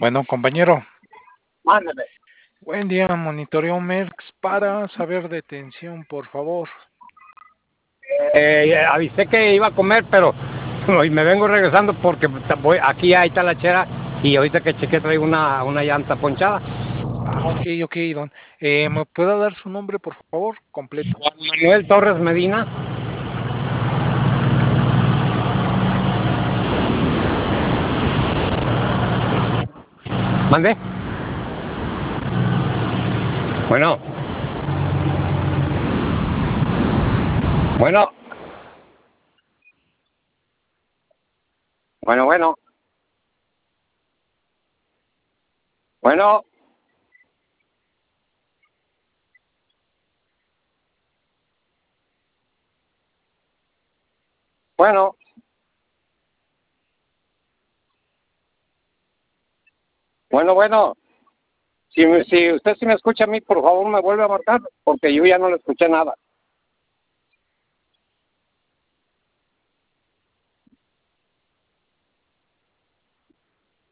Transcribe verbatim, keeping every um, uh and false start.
Bueno, compañero, Mándeme. buen día, monitoreo Merx para saber de tensión, por favor. Eh, avisé que iba a comer, pero hoy me vengo regresando porque voy, aquí hay talachera y ahorita que chequé traigo una, una llanta ponchada. Ah, ok, ok, don. Eh, ¿me puede dar su nombre, por favor? Completo. Juan Manuel Torres Medina. ¿Mande? Bueno. Bueno. Bueno, bueno. Bueno. Bueno. Bueno, bueno. Si, si usted sí me escucha a mí, por favor me vuelve a marcar, porque yo ya no le escuché nada.